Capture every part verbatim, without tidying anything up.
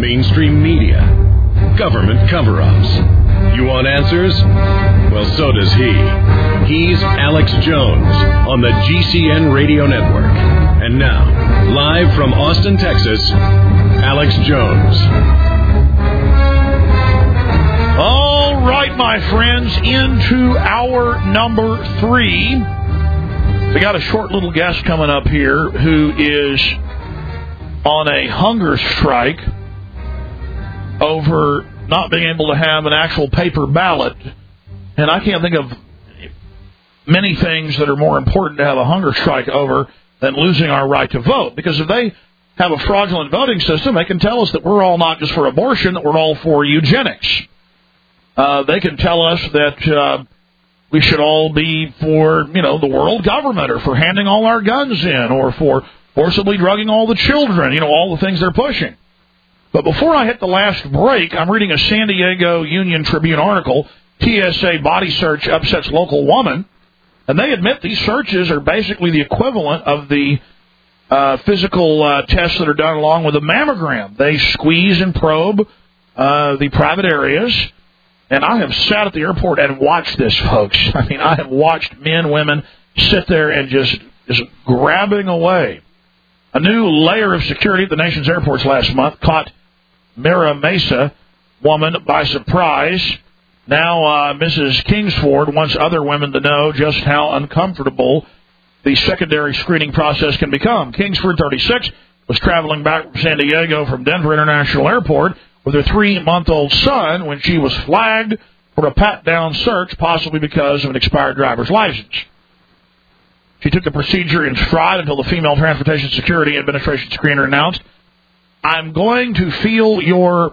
mainstream media, government cover-ups. You want answers? Well, so does he. He's Alex Jones on the G C N Radio Network. And now, live from Austin, Texas, Alex Jones. All right, my friends, into hour number three. We got a short little guest coming up here who is on a hunger strike over not being able to have an actual paper ballot. And I can't think of many things that are more important to have a hunger strike over than losing our right to vote. Because if they have a fraudulent voting system, they can tell us that we're all not just for abortion, that we're all for eugenics. Uh, they can tell us that uh, we should all be for, you know, the world government, or for handing all our guns in, or for forcibly drugging all the children, you know, all the things they're pushing. But before I hit the last break, I'm reading a San Diego Union Tribune article, T S A body search upsets local woman, and they admit these searches are basically the equivalent of the uh, physical uh, tests that are done along with a mammogram. They squeeze and probe uh, the private areas, and I have sat at the airport and watched this, folks. I mean, I have watched men, women sit there and just, just grabbing away. A new layer of security at the nation's airports last month caught Mira Mesa woman by surprise. Now uh, Missus Kingsford wants other women to know just how uncomfortable the secondary screening process can become. Kingsford, thirty-six, was traveling back from San Diego from Denver International Airport with her three-month-old son when she was flagged for a pat-down search, possibly because of an expired driver's license. She took the procedure in stride until the Female Transportation Security Administration screener announced, "I'm going to feel your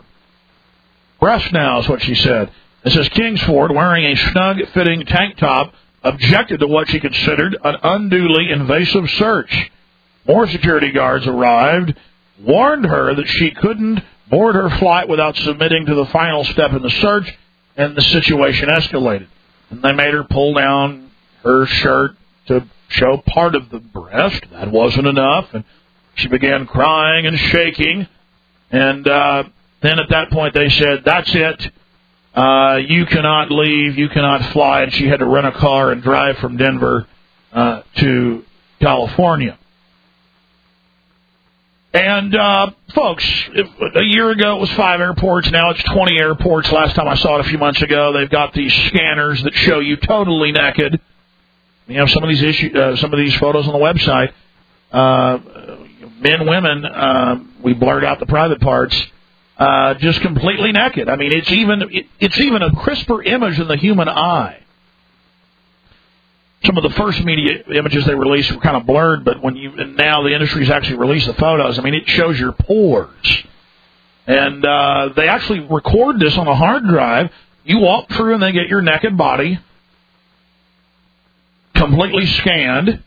breast now," is what she said. It says Kingsford, wearing a snug-fitting tank top, objected to what she considered an unduly invasive search. More security guards arrived, warned her that she couldn't board her flight without submitting to the final step in the search, and the situation escalated. And they made her pull down her shirt to show part of the breast. That wasn't enough, and she began crying and shaking. And uh, then at that point they said, "That's it. Uh, you cannot leave. You cannot fly." And she had to rent a car and drive from Denver uh, to California. And, uh, folks, if, a year ago it was five airports. Now it's twenty airports. Last time I saw it a few months ago, they've got these scanners that show you totally naked. We have some of these issue, uh, some of these photos on the website. Uh, men, women, uh, we blurred out the private parts, uh, just completely naked. I mean, it's even it, it's even a crisper image than the human eye. Some of the first media images they released were kind of blurred, but when you and now the industry's actually released the photos. I mean, it shows your pores, and uh, they actually record this on a hard drive. You walk through, and they get your naked body completely scanned.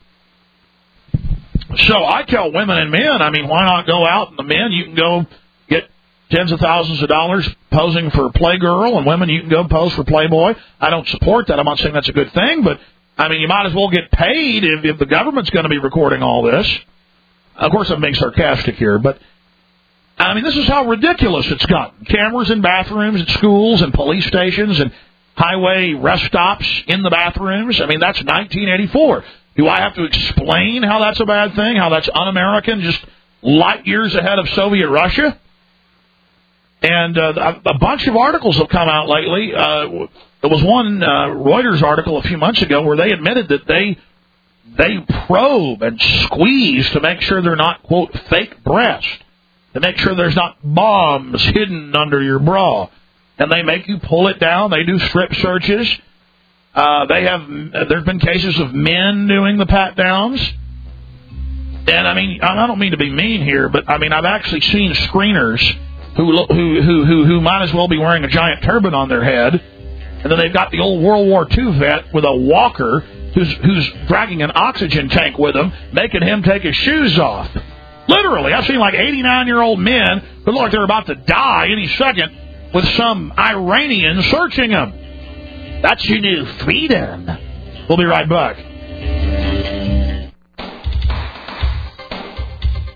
So I tell women and men, I mean, why not go out? And the men, you can go get tens of thousands of dollars posing for Playgirl, and women, you can go pose for Playboy. I don't support that. I'm not saying that's a good thing, but, I mean, you might as well get paid if, if the government's going to be recording all this. Of course, I'm being sarcastic here, but, I mean, this is how ridiculous it's gotten. Cameras in bathrooms at schools and police stations and highway rest stops in the bathrooms. I mean, that's nineteen eighty-four. Do I have to explain how that's a bad thing, how that's un-American, just light years ahead of Soviet Russia? And uh, a bunch of articles have come out lately. Uh, there was one uh, Reuters article a few months ago where they admitted that they they probe and squeeze to make sure they're not, quote, fake breast, to make sure there's not bombs hidden under your bra. And they make you pull it down. They do strip searches. Uh, they have. There's been cases of men doing the pat downs. And I mean, I don't mean to be mean here, but I mean, I've actually seen screeners who who who who, who might as well be wearing a giant turban on their head, and then they've got the old World War Two vet with a walker who's who's dragging an oxygen tank with him, making him take his shoes off. Literally, I've seen like eighty-nine-year-old men who look like they're about to die any second, with some Iranian searching them. That's your new freedom. We'll be right back.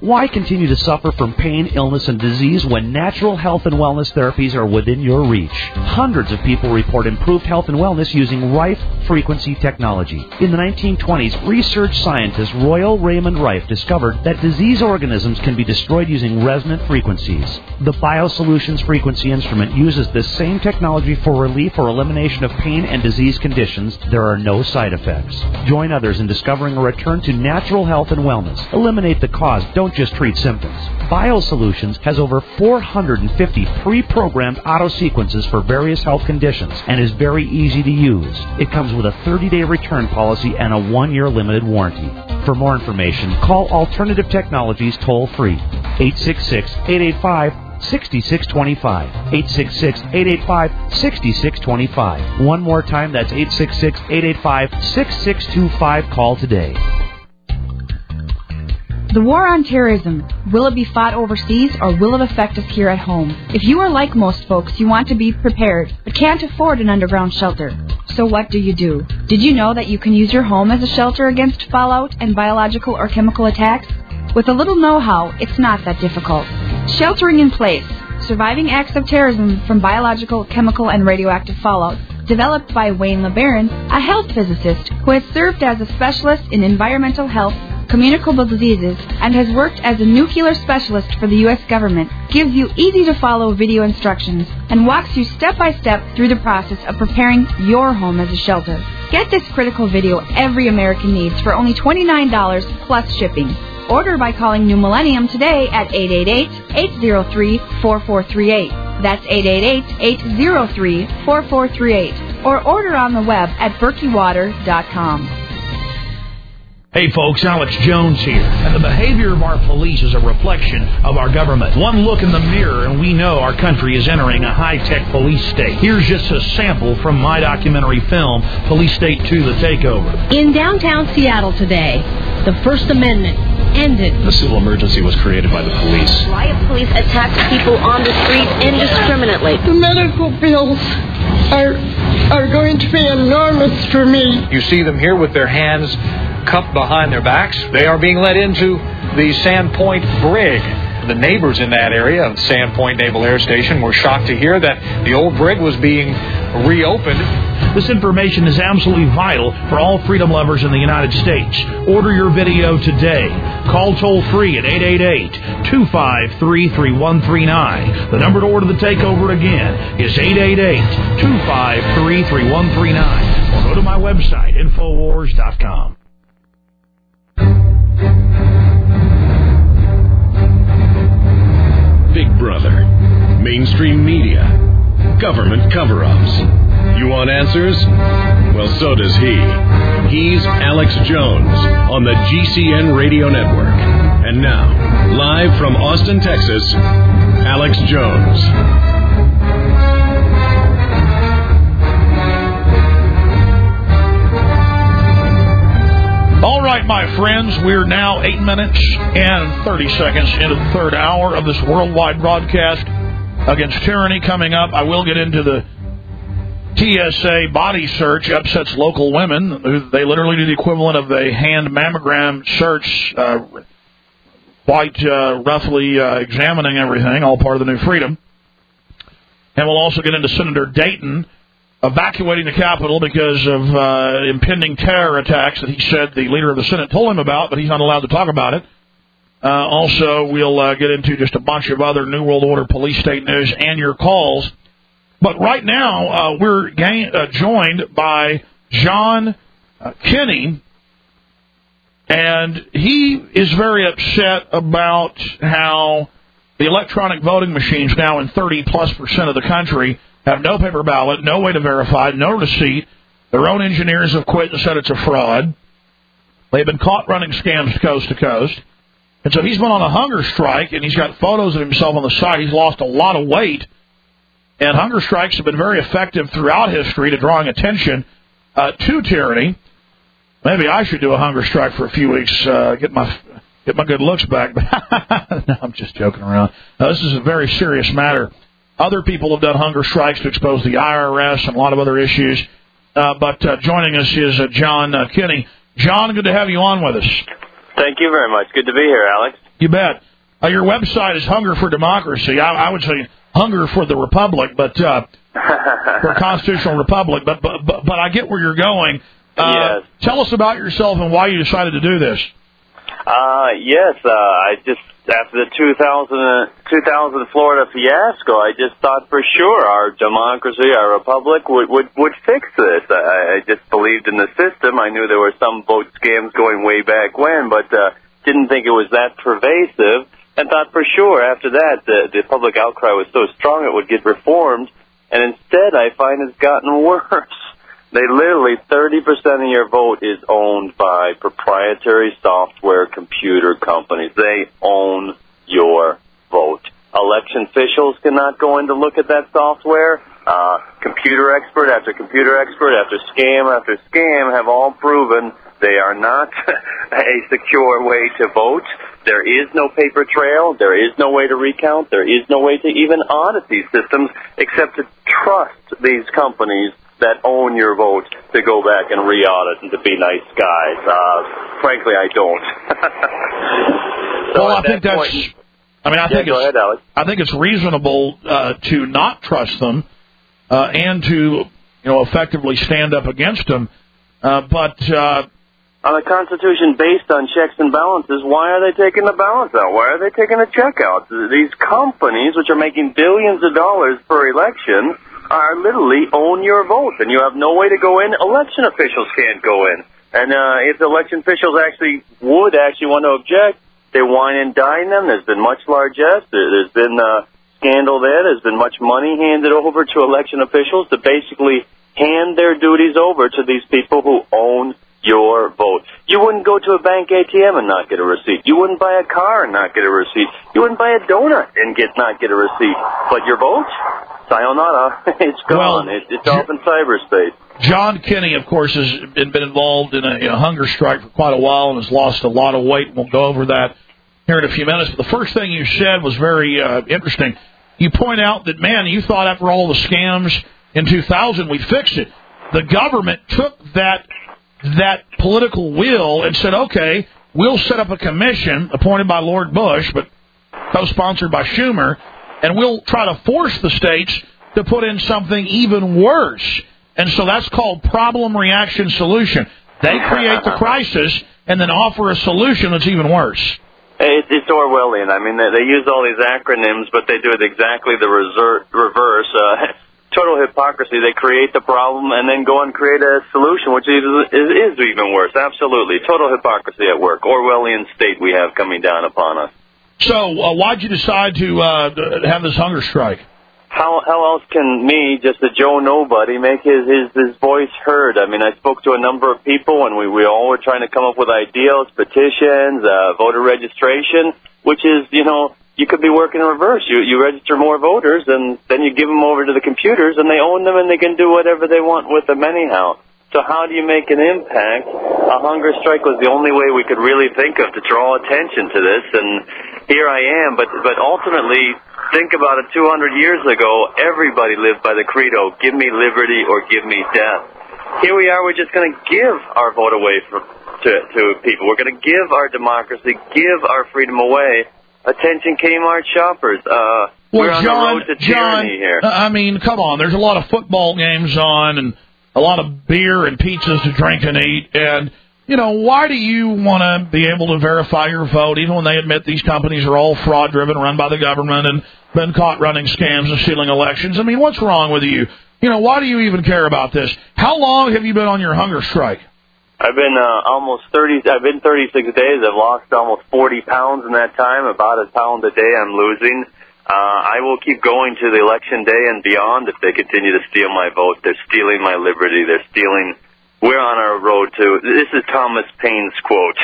Why continue to suffer from pain, illness, and disease when natural health and wellness therapies are within your reach? Hundreds of people report improved health and wellness using Rife frequency technology. In the nineteen twenties, research scientist Royal Raymond Rife discovered that disease organisms can be destroyed using resonant frequencies. The BioSolutions frequency instrument uses this same technology for relief or elimination of pain and disease conditions. There are no side effects. Join others in discovering a return to natural health and wellness. Eliminate the cause. Don't just treat symptoms. BioSolutions has over four hundred fifty pre-programmed auto sequences for various health conditions and is very easy to use. It comes with a thirty-day return policy and a one-year limited warranty. For more information, call Alternative Technologies toll-free, eight six six, eight eight five, six six two five, eight six six, eight eight five, six six two five. One more time, that's eight six six, eight eight five, six six two five. Call today. The war on terrorism, will it be fought overseas or will it affect us here at home? If you are like most folks, you want to be prepared, but can't afford an underground shelter. So what do you do? Did you know that you can use your home as a shelter against fallout and biological or chemical attacks? With a little know-how, it's not that difficult. Sheltering in Place, Surviving Acts of Terrorism from Biological, Chemical, and Radioactive Fallout, developed by Wayne LeBaron, a health physicist who has served as a specialist in environmental health, communicable diseases, and has worked as a nuclear specialist for the U S government, gives you easy-to-follow video instructions and walks you step-by-step through the process of preparing your home as a shelter. Get this critical video every American needs for only twenty-nine dollars plus shipping. Order by calling New Millennium today at eight eight eight, eight zero three, four four three eight. That's eight eight eight, eight zero three, four four three eight. Or order on the web at berkey water dot com. Hey folks, Alex Jones here, and the behavior of our police is a reflection of our government. One look in the mirror and we know our country is entering a high-tech police state. Here's just a sample from my documentary film, Police State two, The Takeover. In downtown Seattle today, the First Amendment ended. The civil emergency was created by the police. Riot police attacked people on the streets indiscriminately. The medical bills are, are going to be enormous for me. You see them here with their hands cupped behind their backs. They are being led into the Sandpoint Brig. The neighbors in that area of Sandpoint Naval Air Station were shocked to hear that the old brig was being reopened. This information is absolutely vital for all freedom lovers in the United States. Order your video today. Call toll-free at eight eight eight, two five three, three one three nine. The number to order The Takeover again is eight eight eight, two five three, three one three nine. Or go to my website, infowars dot com. Big Brother, mainstream media, government cover-ups. You want answers? Well, so does he. He's Alex Jones on the G C N Radio Network. And now, live from Austin, Texas, Alex Jones. All right, my friends, we're now eight minutes and thirty seconds into the third hour of this worldwide broadcast against tyranny. Coming up, I will get into the T S A body search upsets local women. They literally do the equivalent of a hand mammogram search, uh, quite uh, roughly uh, examining everything, all part of the new freedom. And we'll also get into Senator Dayton evacuating the Capitol because of uh, impending terror attacks that he said the leader of the Senate told him about, but he's not allowed to talk about it. Uh, also, we'll uh, get into just a bunch of other New World Order police state news and your calls. But right now, uh, we're gain, uh, joined by John uh, Kinney, and he is very upset about how the electronic voting machines now in thirty plus percent of the country have no paper ballot, no way to verify, no receipt. Their own engineers have quit and said it's a fraud. They've been caught running scams coast to coast. And so he's been on a hunger strike, and he's got photos of himself on the site. He's lost a lot of weight. And hunger strikes have been very effective throughout history to drawing attention uh, to tyranny. Maybe I should do a hunger strike for a few weeks, uh, get my get my good looks back. No, I'm just joking around. Uh, this is a very serious matter. Other people have done hunger strikes to expose the I R S and a lot of other issues. Uh, but uh, joining us is uh, John uh, Kinney. John, good to have you on with us. Thank you very much. Good to be here, Alex. You bet. Uh, your website is Hunger for Democracy. I, I would say Hunger for the Republic, but uh, for a constitutional republic. But, but but but I get where you're going. Uh, yes. Tell us about yourself and why you decided to do this. Uh, yes, uh, I just, after the two thousand, two thousand Florida fiasco, I just thought for sure our democracy, our republic would, would, would fix this. I, I just believed in the system. I knew there were some vote scams going way back when, but uh, didn't think it was that pervasive, and thought for sure after that the, the public outcry was so strong it would get reformed, and instead I find it's gotten worse. They literally, thirty percent of your vote is owned by proprietary software computer companies. They own your vote. Election officials cannot go in to look at that software. Uh, computer expert after computer expert after scam after scam have all proven they are not a secure way to vote. There is no paper trail. There is no way to recount. There is no way to even audit these systems except to trust these companies that own your vote to go back and re-audit and to be nice guys. Uh, frankly, I don't. so well, I think that's. Point, I mean, I yeah, think go it's. Ahead, Alex. I think it's reasonable uh, to not trust them uh, and to, you know, effectively stand up against them. Uh, but uh, on a constitution based on checks and balances, why are they taking the balance out? Why are they taking the check out? These companies, which are making billions of dollars per election, are literally own your vote, and you have no way to go in. Election officials can't go in. And uh, if the election officials actually would actually want to object, they wine and dine them. There's been much largesse. There, there's been uh, scandal there. There's been much money handed over to election officials to basically hand their duties over to these people who own your vote. You wouldn't go to a bank A T M and not get a receipt. You wouldn't buy a car and not get a receipt. You wouldn't buy a donut and get not get a receipt. But your vote? Sayonara. It's gone. Well, it, it's off in cyberspace. John Kinney, of course, has been, been involved in a, in a hunger strike for quite a while and has lost a lot of weight. We'll go over that here in a few minutes. But the first thing you said was very uh, interesting. You point out that, man, you thought after all the scams in two thousand we'd fixed it. The government took that that political will and said, okay, we'll set up a commission appointed by Lord Bush, but co-sponsored by Schumer, and we'll try to force the states to put in something even worse. And so that's called problem, reaction, solution. They create the crisis and then offer a solution that's even worse. It, it's Orwellian. I mean, they, they use all these acronyms, but they do it exactly the reser- reverse. Uh, total hypocrisy. They create the problem and then go and create a solution, which is, is, is even worse. Absolutely. Total hypocrisy at work. Orwellian state we have coming down upon us. So uh, why'd you decide to uh, have this hunger strike? How how else can me, just a Joe Nobody, make his, his, his voice heard? I mean, I spoke to a number of people, and we, we all were trying to come up with ideas, petitions, uh, voter registration, which is, you know, you could be working in reverse. You you register more voters, and then you give them over to the computers, and they own them, and they can do whatever they want with them anyhow. So how do you make an impact? A hunger strike was the only way we could really think of to draw attention to this, and here I am. But but ultimately, think about it, two hundred years ago, everybody lived by the credo, give me liberty or give me death. Here we are, we're just going to give our vote away for, to, to people. We're going to give our democracy, give our freedom away. Attention Kmart shoppers. Uh, well, we're on John, the road to tyranny John, here. I mean, come on, there's a lot of football games on and a lot of beer and pizzas to drink and eat, and, you know, why do you want to be able to verify your vote, even when they admit these companies are all fraud-driven, run by the government, and been caught running scams and stealing elections? I mean, what's wrong with you? You know, why do you even care about this? How long have you been on your hunger strike? I've been uh, almost thirty. I've been thirty-six days. I've lost almost forty pounds in that time. About a pound a day I'm losing. Uh, I will keep going to the election day and beyond if they continue to steal my vote. They're stealing my liberty. They're stealing. We're on our road to. This is Thomas Paine's quote.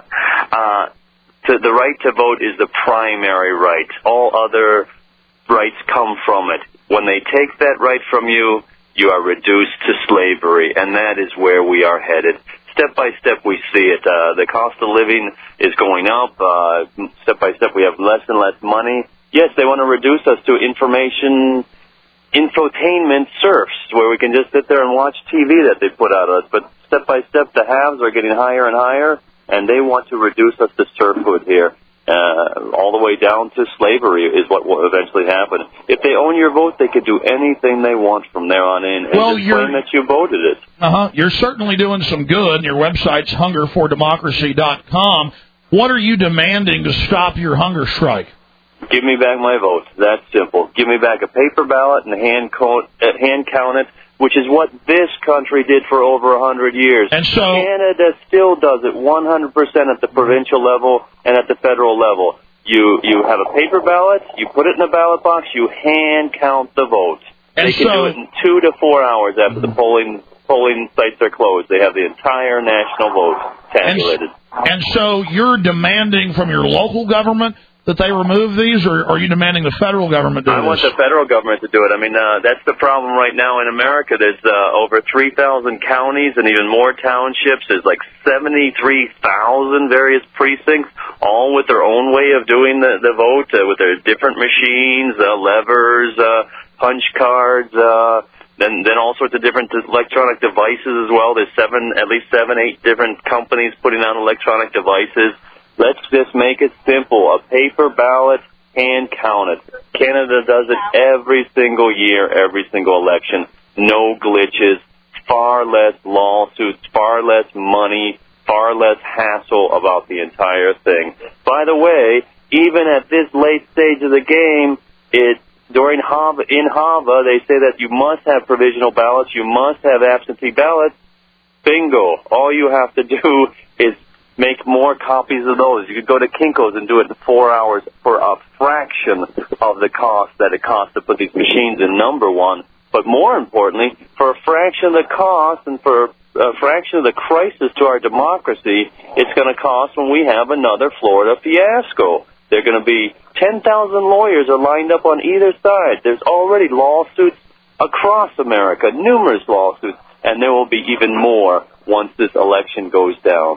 uh, to, the right to vote is the primary right. All other rights come from it. When they take that right from you, you are reduced to slavery, and that is where we are headed. Step by step, we see it. Uh, the cost of living is going up. Uh, step by step, we have less and less money. Yes, they want to reduce us to information, infotainment serfs, where we can just sit there and watch T V that they put out of us. But step by step, the haves are getting higher and higher, and they want to reduce us to serfhood here. uh, all the way down to slavery is what will eventually happen. If they own your vote, they could do anything they want from there on in and well, just claim that you voted it. Uh-huh. You're certainly doing some good. Your website's hunger for democracy dot com. What are you demanding to stop your hunger strike? Give me back my vote. That's simple. Give me back a paper ballot and hand count, uh, hand count it, which is what this country did for over a hundred years. And so Canada still does it one hundred percent at the provincial level and at the federal level. You you have a paper ballot, you put it in a ballot box, you hand count the votes. And they can so, do it in two to four hours after the polling polling sites are closed. They have the entire national vote tabulated. And, and so you're demanding from your local government that they remove these, or are you demanding the federal government do I this? want the federal government to do it. I mean, uh, that's the problem right now in America. There's uh, over three thousand counties and even more townships. There's like seventy-three thousand various precincts, all with their own way of doing the, the vote, uh, with their different machines, uh, levers, uh, punch cards, uh, then then all sorts of different electronic devices as well. There's seven, at least seven, eight different companies putting out electronic devices. Let's just make it simple. A paper ballot, hand count it. Canada does it every single year, every single election. No glitches, far less lawsuits, far less money, far less hassle about the entire thing. By the way, even at this late stage of the game, it during Hava, in Hava, they say that you must have provisional ballots, you must have absentee ballots. Bingo. All you have to do is make more copies of those. You could go to Kinko's and do it in four hours for a fraction of the cost that it costs to put these machines in, number one. But more importantly, for a fraction of the cost and for a fraction of the crisis to our democracy, it's going to cost when we have another Florida fiasco. There are going to be ten thousand lawyers are lined up on either side. There's already lawsuits across America, numerous lawsuits, and there will be even more once this election goes down.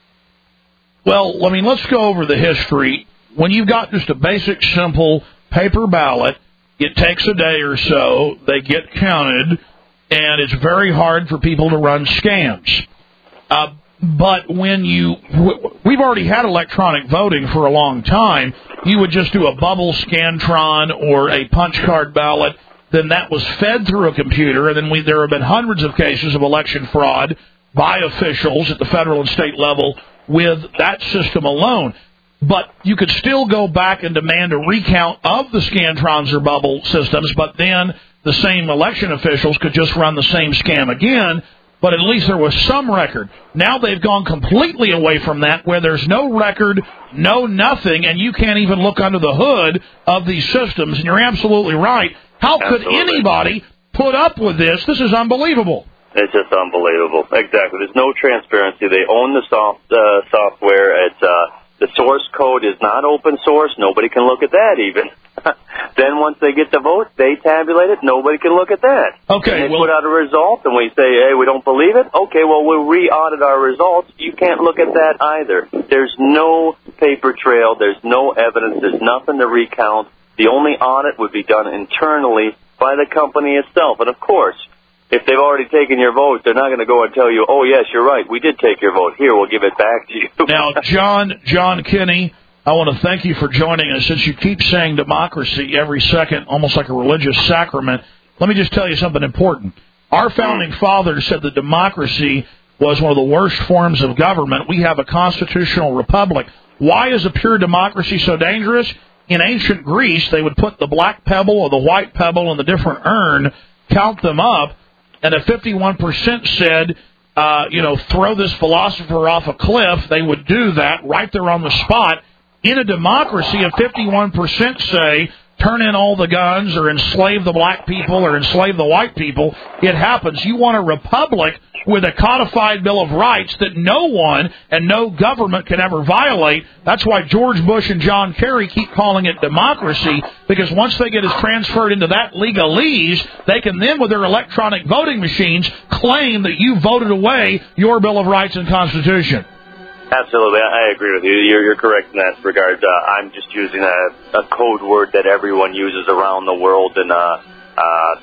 Well, I mean, let's go over the history. When you've got just a basic, simple paper ballot, it takes a day or so, they get counted, and it's very hard for people to run scams. Uh, but when you, we've already had electronic voting for a long time. You would just do a bubble Scantron or a punch card ballot, then that was fed through a computer, and then we, there have been hundreds of cases of election fraud by officials at the federal and state level with that system alone. But you could still go back and demand a recount of the Scantrons or bubble systems, but then the same election officials could just run the same scam again, but at least there was some record. Now they've gone completely away from that, where there's no record, no nothing, and you can't even look under the hood of these systems, and you're absolutely right. How could Absolutely. anybody put up with this? This is unbelievable. It's just unbelievable. Exactly. There's no transparency. They own the soft uh, software. It's uh, the source code is not open source. Nobody can look at that even. Then once they get the vote, they tabulate it. Nobody can look at that. Okay. And they well, put out a result, and we say, hey, we don't believe it. Okay, well, we'll re-audit our results. You can't look at that either. There's no paper trail. There's no evidence. There's nothing to recount. The only audit would be done internally by the company itself. And, of course, if they've already taken your vote, they're not going to go and tell you, oh, yes, you're right, we did take your vote. Here, we'll give it back to you. Now, John, John Kinney, I want to thank you for joining us. Since you keep saying democracy every second, almost like a religious sacrament, let me just tell you something important. Our founding fathers said that democracy was one of the worst forms of government. We have a constitutional republic. Why is a pure democracy so dangerous? In ancient Greece, they would put the black pebble or the white pebble in the different urn, count them up, and if fifty-one percent said, uh, you know, throw this philosopher off a cliff, they would do that right there on the spot. In a democracy, if fifty-one percent say, turn in all the guns or enslave the black people or enslave the white people, it happens. You want a republic with a codified Bill of Rights that no one and no government can ever violate. That's why George Bush and John Kerry keep calling it democracy, because once they get us transferred into that legalese, they can then, with their electronic voting machines, claim that you voted away your Bill of Rights and Constitution. Absolutely, I agree with you. You're, you're correct in that regard. Uh, I'm just using a, a code word that everyone uses around the world, and uh, uh,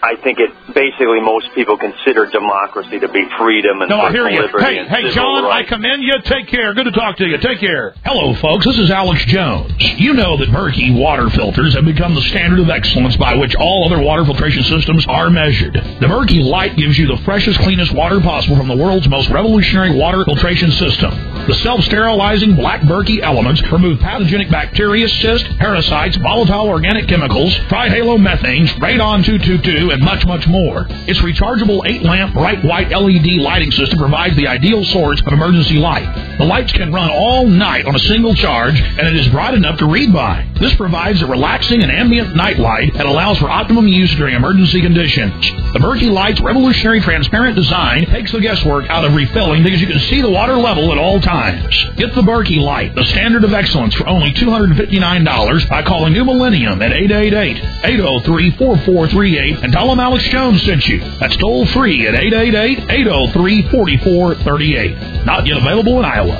I think it basically most people consider democracy to be freedom and no, I hear you. liberty Hey, and hey, civil John, rights. I commend you. Take care. Good to talk to you. Take care. Hello, folks. This is Alex Jones. You know that Berkey water filters have become the standard of excellence by which all other water filtration systems are measured. The Berkey Light gives you the freshest, cleanest water possible from the world's most revolutionary water filtration system. The self-sterilizing black Berkey elements remove pathogenic bacteria, cysts, parasites, volatile organic chemicals, trihalomethane, radon two twenty-two, and much, much more. Its rechargeable eight-lamp bright white L E D lighting system provides the ideal source of emergency light. The lights can run all night on a single charge, and it is bright enough to read by. This provides a relaxing and ambient night light that allows for optimum use during emergency conditions. The Berkey Light's revolutionary transparent design takes the guesswork out of refilling because you can see the water level at all times. Get the Berkey Light, the standard of excellence, for only two hundred fifty-nine dollars by calling New Millennium at eight eight eight, eight oh three, four four three eight and tell them Alex Jones sent you. That's toll free at eight eight eight, eight oh three, four four three eight. Not yet available in Iowa.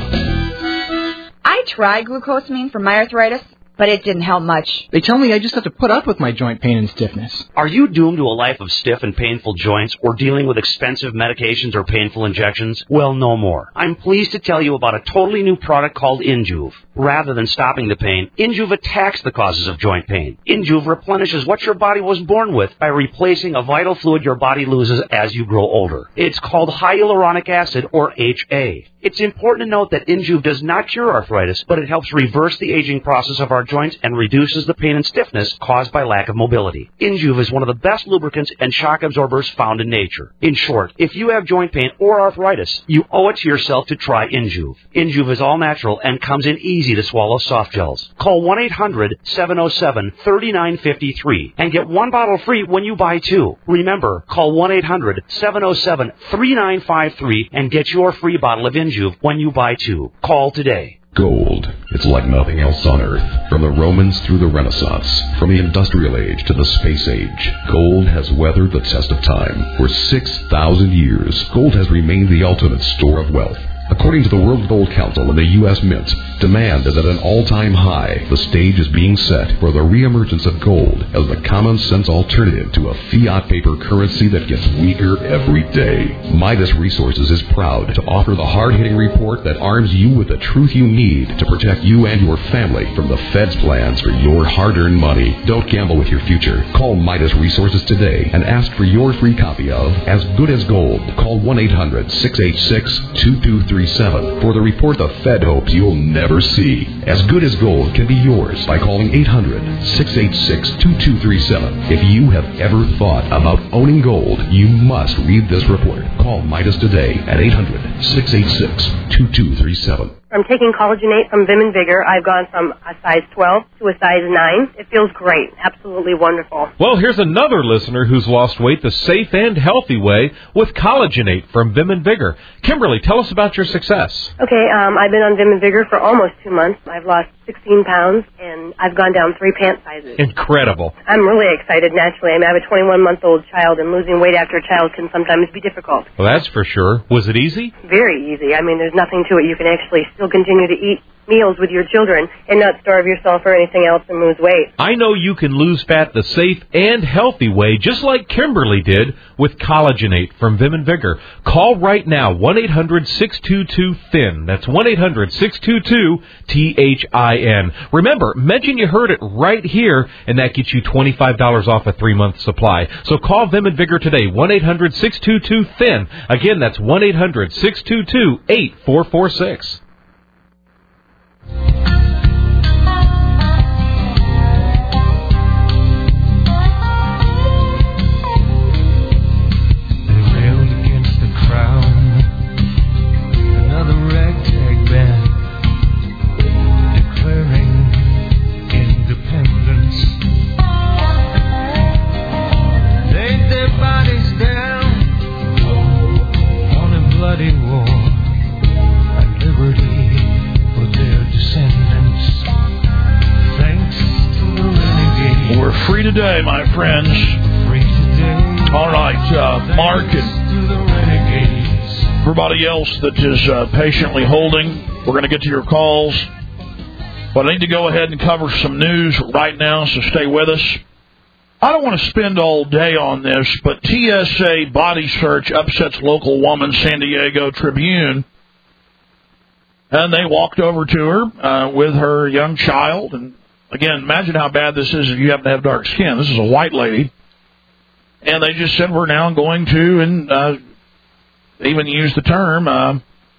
I tried glucosamine for my arthritis, but it didn't help much. They tell me I just have to put up with my joint pain and stiffness. Are you doomed to a life of stiff and painful joints or dealing with expensive medications or painful injections? Well, no more. I'm pleased to tell you about a totally new product called Injuve. Rather than stopping the pain, Injuve attacks the causes of joint pain. Injuve replenishes what your body was born with by replacing a vital fluid your body loses as you grow older. It's called hyaluronic acid, or H A. It's important to note that Injuve does not cure arthritis, but it helps reverse the aging process of our joints and reduces the pain and stiffness caused by lack of mobility. Injuve is one of the best lubricants and shock absorbers found in nature. In short, if you have joint pain or arthritis, you owe it to yourself to try Injuve. Injuve is all natural and comes in easy to swallow soft gels. Call one eight hundred, seven oh seven, three nine five three and get one bottle free when you buy two. Remember, call one eight hundred, seven oh seven, three nine five three and get your free bottle of Injuve when you buy two. Call today. Gold. It's like nothing else on Earth. From the Romans through the Renaissance, from the Industrial Age to the Space Age, gold has weathered the test of time. For six thousand years, gold has remained the ultimate store of wealth. According to the World Gold Council and the U S Mint, demand is at an all-time high. The stage is being set for the reemergence of gold as the common-sense alternative to a fiat paper currency that gets weaker every day. Midas Resources is proud to offer the hard-hitting report that arms you with the truth you need to protect you and your family from the Fed's plans for your hard-earned money. Don't gamble with your future. Call Midas Resources today and ask for your free copy of As Good as Gold. Call one eight hundred, six eight six, two two three seven for the report the Fed hopes you'll never see. As Good as Gold can be yours by calling eight hundred, six eight six, two two three seven. If you have ever thought about owning gold, you must read this report. Call Midas today at eight hundred, six eight six, two two three seven. I'm taking Collagenate from Vim and Vigor. I've gone from a size twelve to a size nine. It feels great. Absolutely wonderful. Well, here's another listener who's lost weight the safe and healthy way with Collagenate from Vim and Vigor. Kimberly, tell us about your success. Okay, um, I've been on Vim and Vigor for almost two months. I've lost sixteen pounds, and I've gone down three pant sizes. Incredible. I'm really excited, naturally. I mean, I have a twenty-one-month-old child, and losing weight after a child can sometimes be difficult. Well, that's for sure. Was it easy? Very easy. I mean, there's nothing to it. You can actually still continue to eat meals with your children and not starve yourself or anything else and lose weight. I know you can lose fat the safe and healthy way, just like Kimberly did with Collagenate from Vim and Vigor. Call right now, one eight hundred, six two two, T H I N. That's one eight hundred, six two two, T H I N. Remember, mention you heard it right here, and that gets you twenty-five dollars off a three-month supply. So call Vim and Vigor today, one eight hundred, six two two, T H I N. Again, that's one eight hundred, six two two, eight four four six. Free today, my friends. All right, uh, Mark and everybody else that is uh, patiently holding, we're going to get to your calls. But I need to go ahead and cover some news right now, so stay with us. I don't want to spend all day on this, but T S A body search upsets local woman, San Diego Tribune. And they walked over to her uh, with her young child. And, again, imagine how bad this is if you happen to have dark skin. This is a white lady. And they just said, we're now going to, and uh, even use the term, uh,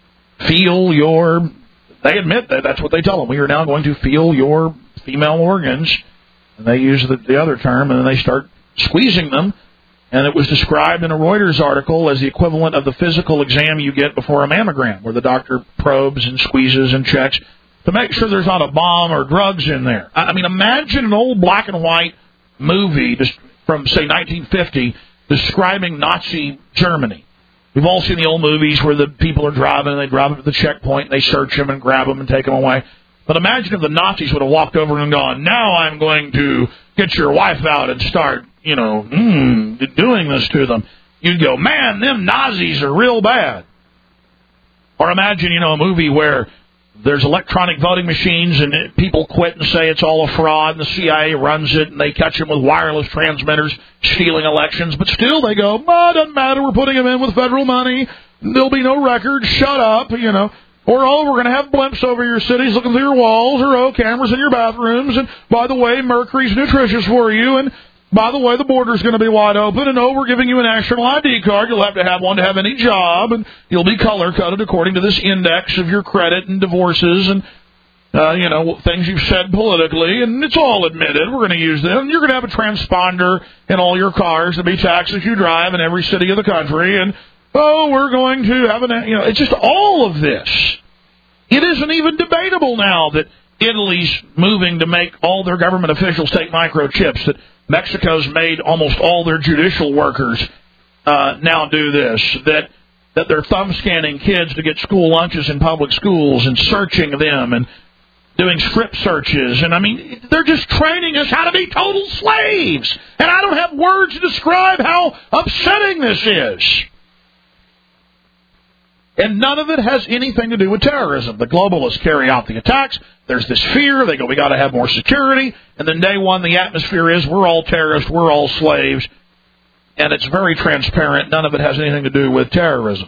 feel your, they admit that that's what they tell them. We are now going to feel your female organs. And they use the, the other term, and then they start squeezing them. And it was described in a Reuters article as the equivalent of the physical exam you get before a mammogram, where the doctor probes and squeezes and checks to make sure there's not a bomb or drugs in there. I mean, imagine an old black and white movie just from, say, nineteen fifty describing Nazi Germany. We've all seen the old movies where the people are driving and they drive up to the checkpoint and they search them and grab them and take them away. But imagine if the Nazis would have walked over and gone, now I'm going to get your wife out and start, you know, mm, doing this to them. You'd go, man, them Nazis are real bad. Or imagine, you know, a movie where there's electronic voting machines and it, people quit and say it's all a fraud and the C I A runs it and they catch them with wireless transmitters stealing elections. But still they go, oh, it doesn't matter, we're putting them in with federal money. There'll be no records, shut up, you know. Or, oh, we're going to have blimps over your cities looking through your walls, or, oh, cameras in your bathrooms, and, by the way, mercury's nutritious for you, and, by the way, the border's going to be wide open, and, oh, we're giving you a national I D card. You'll have to have one to have any job, and you'll be color-coded according to this index of your credit and divorces and, uh, you know, things you've said politically, and it's all admitted. We're going to use them. You're going to have a transponder in all your cars to be taxed as you drive in every city of the country, and, oh, we're going to have an, you know, it's just all of this. It isn't even debatable now that Italy's moving to make all their government officials take microchips, that Mexico's made almost all their judicial workers uh, now do this, that that they're thumb scanning kids to get school lunches in public schools and searching them and doing strip searches. And, I mean, they're just training us how to be total slaves. And I don't have words to describe how upsetting this is. And none of it has anything to do with terrorism. The globalists carry out the attacks. There's this fear. They go, we got to have more security. And then day one, the atmosphere is we're all terrorists, we're all slaves. And it's very transparent. None of it has anything to do with terrorism.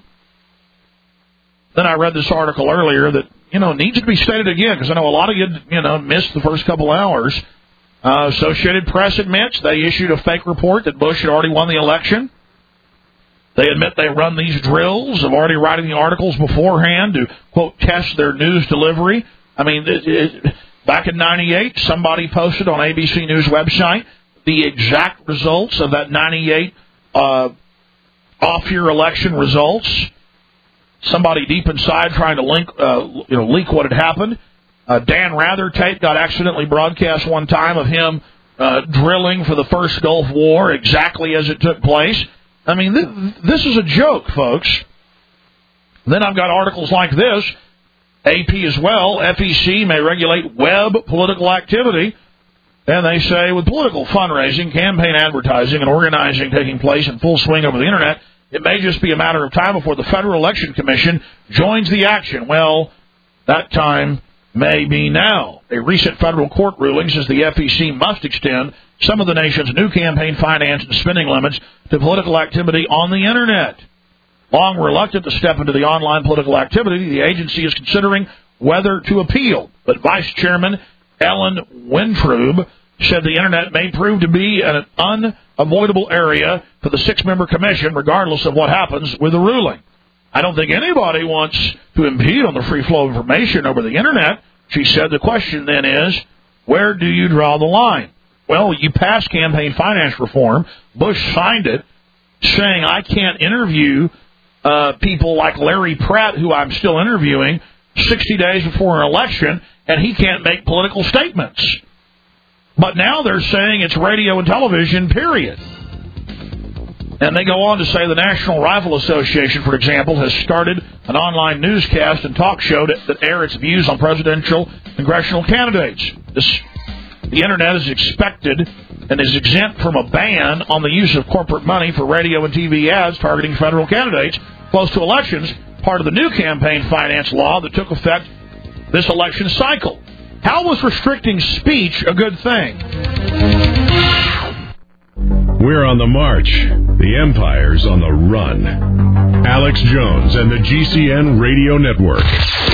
Then I read this article earlier that, you know, needs to be stated again, because I know a lot of you, you know, missed the first couple hours. Uh, Associated Press admits they issued a fake report that Bush had already won the election. They admit they run these drills of already writing the articles beforehand to, quote, test their news delivery. I mean, it, it, back in ninety-eight, somebody posted on A B C News website the exact results of that ninety-eight uh, off-year election results. Somebody deep inside trying to link, uh, you know, leak what had happened. Uh, Dan Rather tape got accidentally broadcast one time of him uh, drilling for the first Gulf War exactly as it took place. I mean, th- this is a joke, folks. Then I've got articles like this. A P as well. F E C may regulate web political activity. And they say, with political fundraising, campaign advertising, and organizing taking place in full swing over the Internet, it may just be a matter of time before the Federal Election Commission joins the action. Well, that time may be now. A recent federal court ruling says the F E C must extend some of the nation's new campaign finance and spending limits to political activity on the Internet. Long reluctant to step into the online political activity, the agency is considering whether to appeal. But Vice Chairman Ellen Wintroub said the Internet may prove to be an unavoidable area for the six-member commission, regardless of what happens with the ruling. I don't think anybody wants to impede on the free flow of information over the Internet. She said the question then is, where do you draw the line? Well, you passed campaign finance reform. Bush signed it, saying I can't interview uh, people like Larry Pratt, who I'm still interviewing, sixty days before an election, and he can't make political statements. But now they're saying it's radio and television, period. And they go on to say the National Rifle Association, for example, has started an online newscast and talk show that, that air its views on presidential congressional candidates. This, the Internet is expected and is exempt from a ban on the use of corporate money for radio and T V ads targeting federal candidates close to elections, part of the new campaign finance law that took effect this election cycle. How was restricting speech a good thing? We're on the march. The Empire's on the run. Alex Jones and the G C N Radio Network.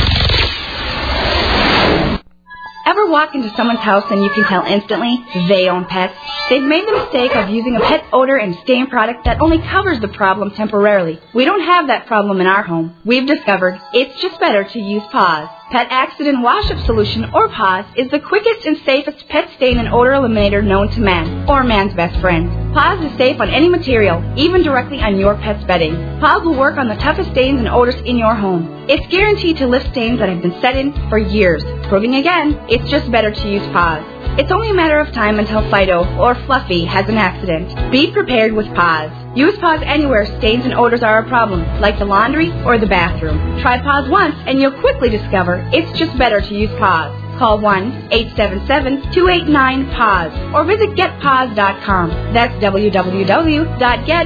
Ever walk into someone's house and you can tell instantly they own pets? They've made the mistake of using a pet odor and stain product that only covers the problem temporarily. We don't have that problem in our home. We've discovered it's just better to use Paws. Pet Accident Wash-Up Solution, or Paws, is the quickest and safest pet stain and odor eliminator known to man, or man's best friend. Paws is safe on any material, even directly on your pet's bedding. Paws will work on the toughest stains and odors in your home. It's guaranteed to lift stains that have been set in for years, proving again, it's just better to use Paws. It's only a matter of time until Fido or Fluffy has an accident. Be prepared with Paws. Use Paws anywhere stains and odors are a problem, like the laundry or the bathroom. Try Paws once and you'll quickly discover it's just better to use Paws. Call one eight seven seven, two eight nine, P A W S or visit get paws dot com. That's w w w dot get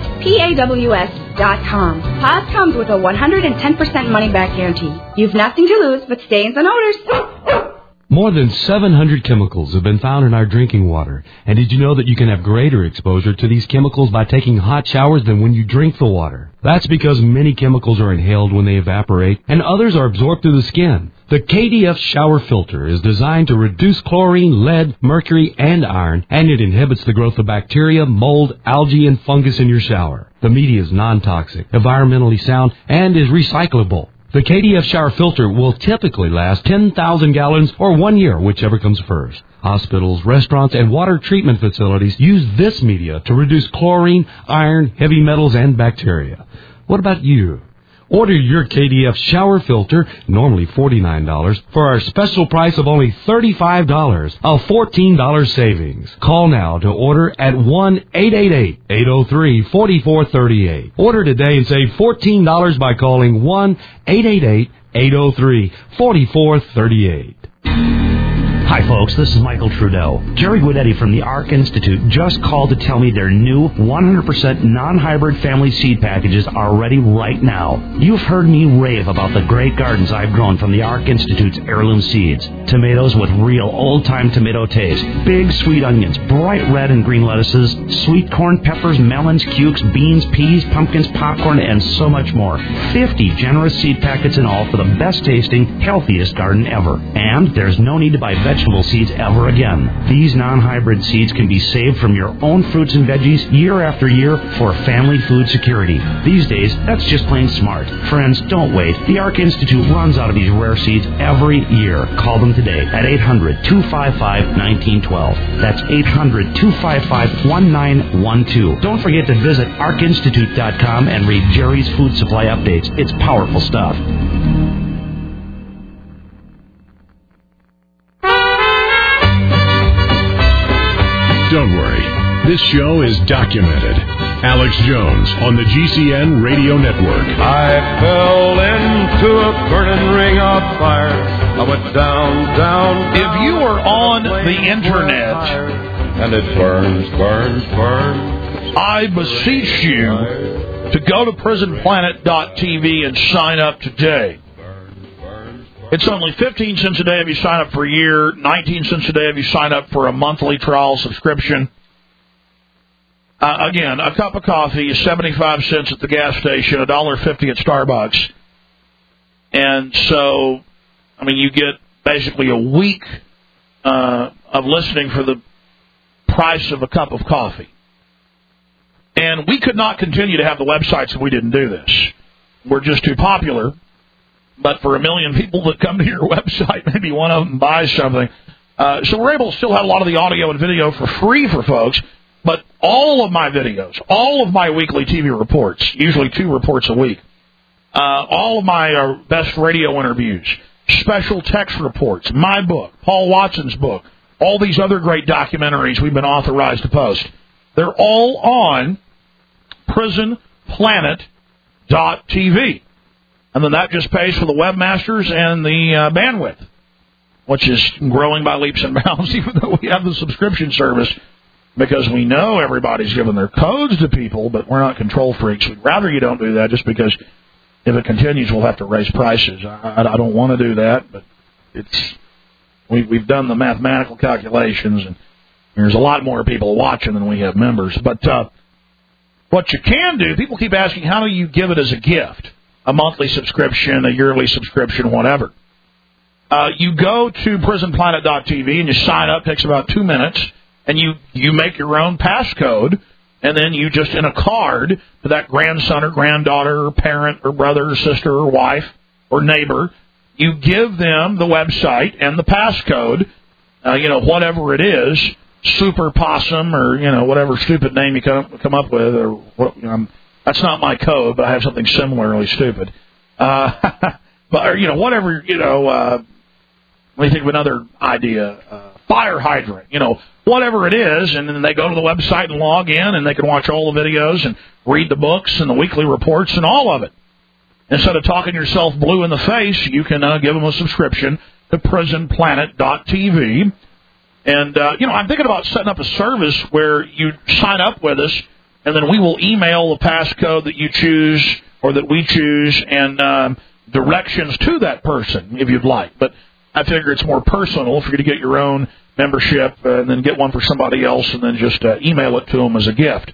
paws dot com. Paws comes with a one hundred ten percent money-back guarantee. You've nothing to lose but stains and odors. More than seven hundred chemicals have been found in our drinking water. And did you know that you can have greater exposure to these chemicals by taking hot showers than when you drink the water? That's because many chemicals are inhaled when they evaporate, and others are absorbed through the skin. The K D F shower filter is designed to reduce chlorine, lead, mercury, and iron, and it inhibits the growth of bacteria, mold, algae, and fungus in your shower. The media is non-toxic, environmentally sound, and is recyclable. The K D F shower filter will typically last ten thousand gallons or one year, whichever comes first. Hospitals, restaurants, and water treatment facilities use this media to reduce chlorine, iron, heavy metals, and bacteria. What about you? Order your K D F shower filter, normally forty-nine dollars, for our special price of only thirty-five dollars, a fourteen dollars savings. Call now to order at one eight eight eight, eight oh three, four four three eight. Order today and save fourteen dollars by calling one eight eight eight, eight oh three, four four three eight. Hi, folks. This is Michael Trudeau. Jerry Guidetti from the ARC Institute just called to tell me their new one hundred percent non-hybrid family seed packages are ready right now. You've heard me rave about the great gardens I've grown from the ARC Institute's heirloom seeds. Tomatoes with real old-time tomato taste. Big sweet onions, bright red and green lettuces, sweet corn, peppers, melons, cukes, beans, peas, pumpkins, popcorn, and so much more. fifty generous seed packets in all for the best-tasting, healthiest garden ever. And there's no need to buy vegetables vegetable seeds ever again. These non-hybrid seeds can be saved from your own fruits and veggies year after year for family food security. These days, that's just plain smart. Friends, don't wait. The ARC Institute runs out of these rare seeds every year. Call them today at eight hundred, two five five, one nine one two. That's eight hundred, two five five, one nine one two. Don't forget to visit arc institute dot com and read Jerry's Food Supply Updates. It's powerful stuff. Don't worry, this show is documented. Alex Jones on the G C N Radio Network. I fell into a burning ring of fire. I went down, down, down. If you are on the internet, and it burns, burns, burns. I beseech you to go to prison planet dot t v and sign up today. It's only fifteen cents a day if you sign up for a year, nineteen cents a day if you sign up for a monthly trial subscription. Uh, again, a cup of coffee is seventy-five cents at the gas station, one dollar fifty at Starbucks. And so, I mean, you get basically a week uh, of listening for the price of a cup of coffee. And we could not continue to have the websites if we didn't do this. We're just too popular. But for a million people that come to your website, maybe one of them buys something. Uh, so we're able to still have a lot of the audio and video for free for folks. But all of my videos, all of my weekly T V reports, usually two reports a week, uh, all of my uh, best radio interviews, special text reports, my book, Paul Watson's book, all these other great documentaries we've been authorized to post, they're all on prison planet dot t v. And then that just pays for the webmasters and the uh, bandwidth, which is growing by leaps and bounds, even though we have the subscription service, because we know everybody's giving their codes to people, but we're not control freaks. We'd rather you don't do that, just because if it continues, we'll have to raise prices. I, I don't want to do that, but it's we, we've done the mathematical calculations, and There's a lot more people watching than we have members. But uh, what you can do, people keep asking, how do you give it as a gift? A monthly subscription, a yearly subscription, whatever. Uh, you go to prison planet dot t v and you sign up. It takes about two minutes. And you, you make your own passcode. And then you just, in a card to that grandson or granddaughter or parent or brother or sister or wife or neighbor, you give them the website and the passcode, uh, you know, whatever it is, Super Possum or, you know, whatever stupid name you come, come up with. Or what, you know, I'm, that's not my code, but I have something similarly stupid. Uh, but, or, you know, whatever, you know, uh, let me think of another idea. Uh, fire hydrant, you know, whatever it is, and then they go to the website and log in, and they can watch all the videos and read the books and the weekly reports and all of it. Instead of talking yourself blue in the face, you can uh, give them a subscription to prison planet dot t v. And, uh, you know, I'm thinking about setting up a service where you sign up with us, and then we will email the passcode that you choose or that we choose and um, directions to that person, if you'd like. But I figure it's more personal for you to get your own membership uh, and then get one for somebody else and then just uh, email it to them as a gift.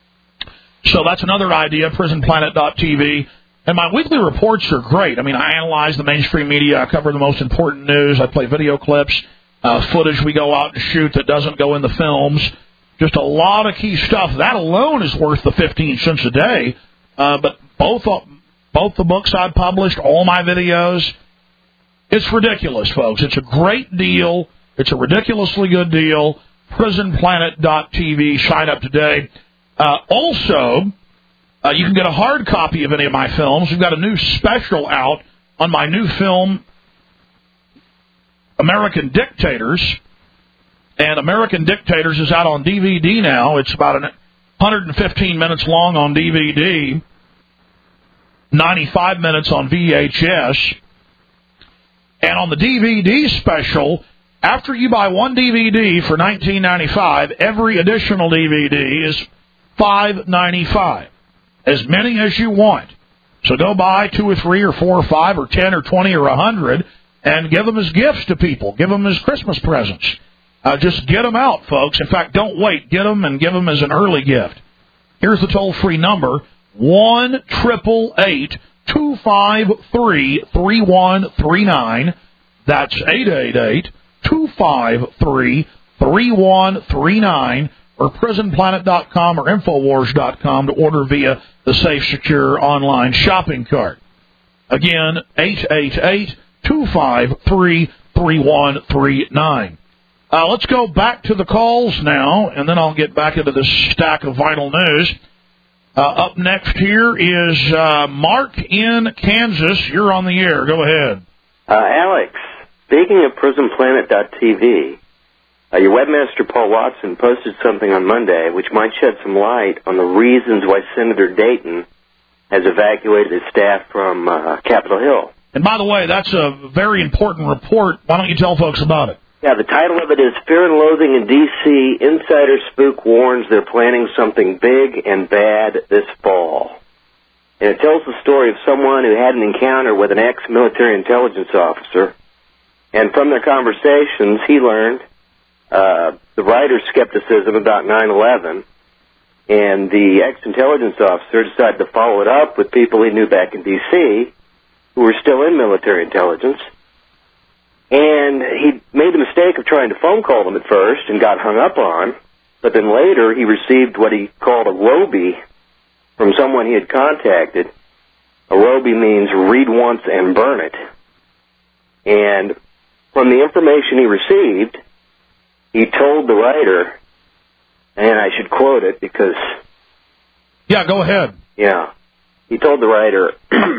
So that's another idea, prison planet dot t v. And my weekly reports are great. I mean, I analyze the mainstream media. I cover the most important news. I play video clips. Uh, footage we go out and shoot that doesn't go in the films. Just a lot of key stuff. That alone is worth the fifteen cents a day. Uh, but both both the books I've published, all my videos, it's ridiculous, folks. It's a great deal. It's a ridiculously good deal. prison planet dot t v. Sign up today. Uh, also, uh, you can get a hard copy of any of my films. We've got a new special out on my new film, American Dictators, and American Dictators is out on D V D now. It's about one hundred fifteen minutes long on D V D, ninety-five minutes on V H S, and on the D V D special, after you buy one D V D for nineteen ninety-five, every additional D V D is five ninety-five, as many as you want. So go buy two or three or four or five or ten or twenty or a hundred, and give them as gifts to people. Give them as Christmas presents. Uh, just get them out, folks. In fact, don't wait. Get them and give them as an early gift. Here's the toll-free number, one eight eight eight, two five three, three one three nine. That's eight eight eight, two five three, three one three nine, or prison planet dot com or infowars dot com to order via the safe, secure online shopping cart. Again, eight eight eight, two five three, three one three nine. Uh, let's go back to the calls now, and then I'll get back into this stack of vital news. Uh, up next here is uh, Mark in Kansas. You're on the air. Go ahead. Uh, Alex, speaking of prison planet dot t v, uh, your webmaster Paul Watson posted something on Monday which might shed some light on the reasons why Senator Dayton has evacuated his staff from uh, Capitol Hill. And by the way, that's a very important report. Why don't you tell folks about it? Yeah, the title of it is Fear and Loathing in D C. Insider Spook warns they're planning something big and bad this fall. And it tells the story of someone who had an encounter with an ex-military intelligence officer. And from their conversations, he learned uh, the writer's skepticism about nine eleven. And the ex-intelligence officer decided to follow it up with people he knew back in D C who were still in military intelligence. And he made the mistake of trying to phone call them at first and got hung up on, but then later he received what he called a Roby from someone he had contacted. A Roby means read once and burn it. And from the information he received, he told the writer, and I should quote it because... Yeah, go ahead. Yeah. He told the writer,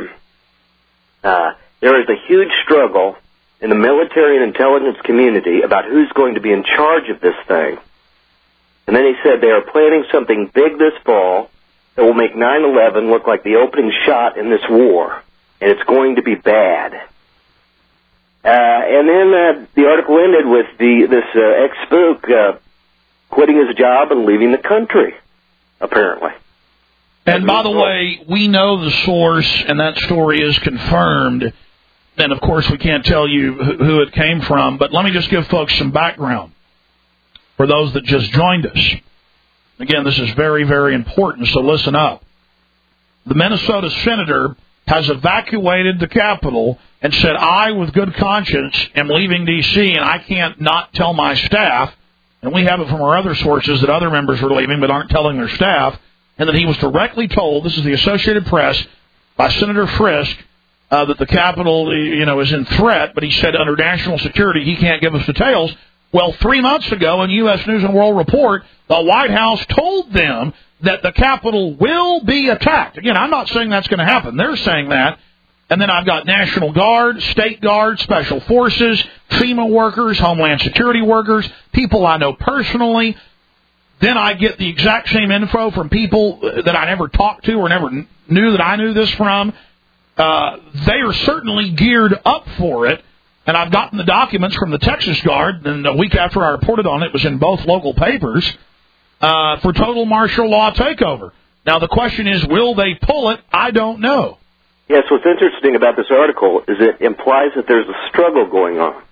uh, there is a huge struggle in the military and intelligence community about who's going to be in charge of this thing. And then he said they are planning something big this fall that will make nine eleven look like the opening shot in this war, and it's going to be bad. Uh, and then uh, the article ended with the this uh, ex-spook uh, quitting his job and leaving the country, apparently. And by the way, we know the source, and that story is confirmed. And, of course, we can't tell you who it came from, but let me just give folks some background. for those that just joined us. Again, this is very, very important, so listen up. The Minnesota senator has evacuated the Capitol and said, I, with good conscience, am leaving D C, and I can't not tell my staff, and we have it from our other sources that other members are leaving but aren't telling their staff, and that he was directly told, this is the Associated Press, by Senator Frisk, uh, that the Capitol, you know, is in threat, but he said under national security he can't give us details. Well, three months ago in U S News and World Report, the White House told them that the Capitol will be attacked. Again, I'm not saying that's going to happen. They're saying that. And then I've got National Guard, State Guard, Special Forces, FEMA workers, Homeland Security workers, people I know personally. Then I get the exact same info from people that I never talked to or never knew that I knew this from. Uh, they are certainly geared up for it. And I've gotten the documents from the Texas Guard, and a week after I reported on it, it was in both local papers, uh, for total martial law takeover. Now, the question is, will they pull it? I don't know. Yes, what's interesting about this article is it implies that there's a struggle going on.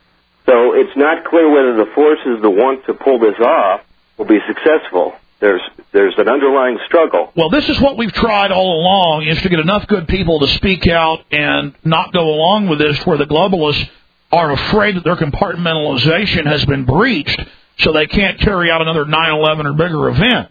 So it's not clear whether the forces that want to pull this off will be successful. There's there's an underlying struggle. Well, this is what we've tried all along, is to get enough good people to speak out and not go along with this where the globalists are afraid that their compartmentalization has been breached so they can't carry out another nine eleven or bigger event.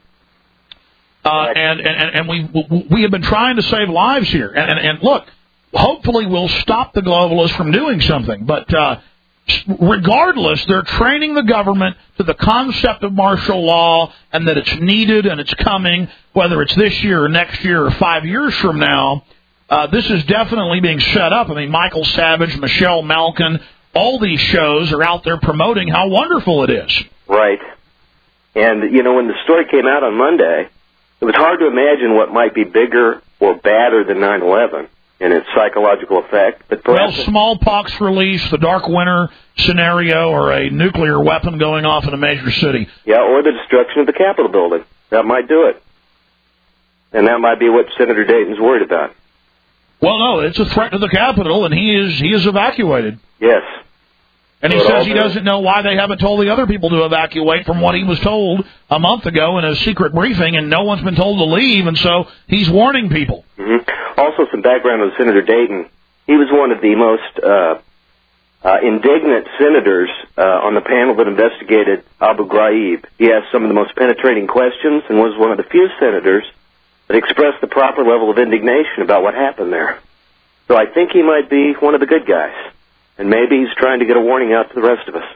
Uh, and, and, and we we have been trying to save lives here. And, and, and look, hopefully we'll stop the globalists from doing something. But uh, regardless, they're training the government to the concept of martial law and that it's needed and it's coming, whether it's this year or next year or five years from now. Uh, this is definitely being set up. I mean, Michael Savage, Michelle Malkin, all these shows are out there promoting how wonderful it is. Right. And, you know, when the story came out on Monday, it was hard to imagine what might be bigger or badder than nine eleven in its psychological effect. But well, smallpox release, the dark winter scenario, or a nuclear weapon going off in a major city. Yeah, or the destruction of the Capitol building. That might do it. And that might be what Senator Dayton's worried about. Well, no, it's a threat to the Capitol, and he is he is evacuated. Yes. And he says he doesn't know why they haven't told the other people to evacuate from what he was told a month ago in a secret briefing, and no one's been told to leave, and so he's warning people. Mm-hmm. Also, some background on Senator Dayton. He was one of the most uh, uh, indignant senators uh, on the panel that investigated Abu Ghraib. He asked some of the most penetrating questions and was one of the few senators that expressed the proper level of indignation about what happened there. So I think he might be one of the good guys. And maybe he's trying to get a warning out to the rest of us.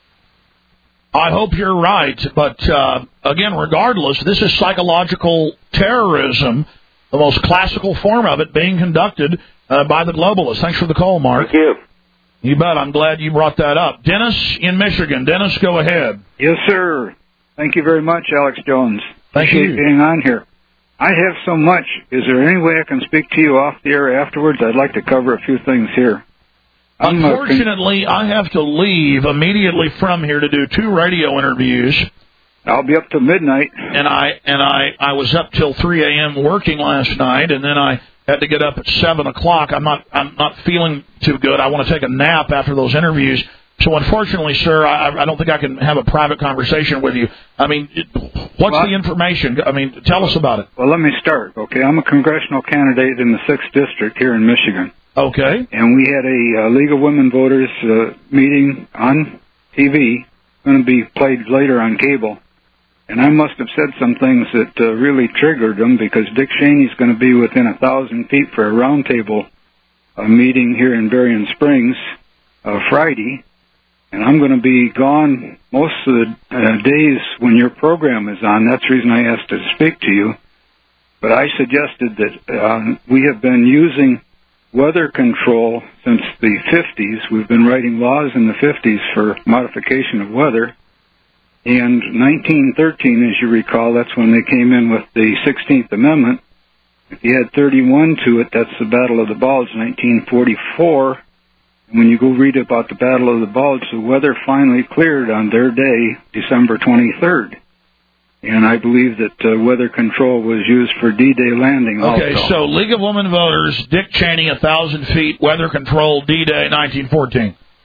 I hope you're right. But, uh, again, regardless, this is psychological terrorism, the most classical form of it being conducted uh, by the globalists. Thanks for the call, Mark. Thank you. You bet. I'm glad you brought that up. Dennis in Michigan. Dennis, go ahead. Yes, sir. Thank you very much, Alex Jones. Thank Appreciate you. being on here. I have so much. Is there any way I can speak to you off the air afterwards? I'd like to cover a few things here. I'm Unfortunately, I have to leave immediately from here to do two radio interviews. I'll be up till midnight. And I and I, I was up till three a.m. working last night, and then I had to get up at seven o'clock. I'm not I'm not feeling too good. I want to take a nap after those interviews. So unfortunately, sir, I, I don't think I can have a private conversation with you. I mean, what's well, the information? I mean, tell us about it. Well, let me start, okay? I'm a congressional candidate in the sixth District here in Michigan. Okay. And we had a uh, League of Women Voters uh, meeting on T V, going to be played later on cable. And I must have said some things that uh, really triggered them, because Dick Cheney's going to be within a thousand feet for a roundtable uh, meeting here in Berrien Springs uh, Friday. And I'm going to be gone most of the uh, days when your program is on. That's the reason I asked to speak to you. But I suggested that uh, we have been using weather control since the fifties. We've been writing laws in the fifties for modification of weather. And nineteen thirteen, as you recall, that's when they came in with the sixteenth Amendment. If you add thirty-one to it, that's the Battle of the Bulge, nineteen forty-four. And when you go read about the Battle of the Bulge, the weather finally cleared on their day, December twenty-third. And I believe that uh, weather control was used for D-Day landing also. Okay, so League of Women Voters, Dick Cheney, one thousand feet, weather control, D-Day, nineteen fourteen.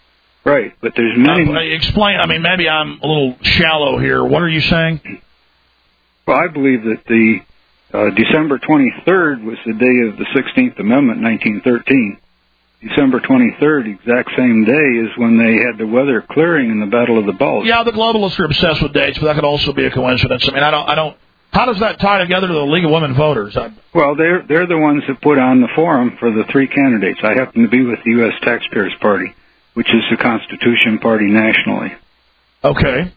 Right, but there's many... Uh, explain, I mean, maybe I'm a little shallow here. What are you saying? Well, I believe that the uh, December twenty-third was the day of the sixteenth Amendment, nineteen thirteen. December twenty-third, exact same day, is when they had the weather clearing in the Battle of the Bulge. Yeah, the globalists are obsessed with dates, but that could also be a coincidence. I mean, I don't... I don't. How does that tie together to the League of Women Voters? I, well, they're they're the ones that put on the forum for the three candidates. I happen to be with the U S Taxpayers Party, which is the Constitution Party nationally. Okay.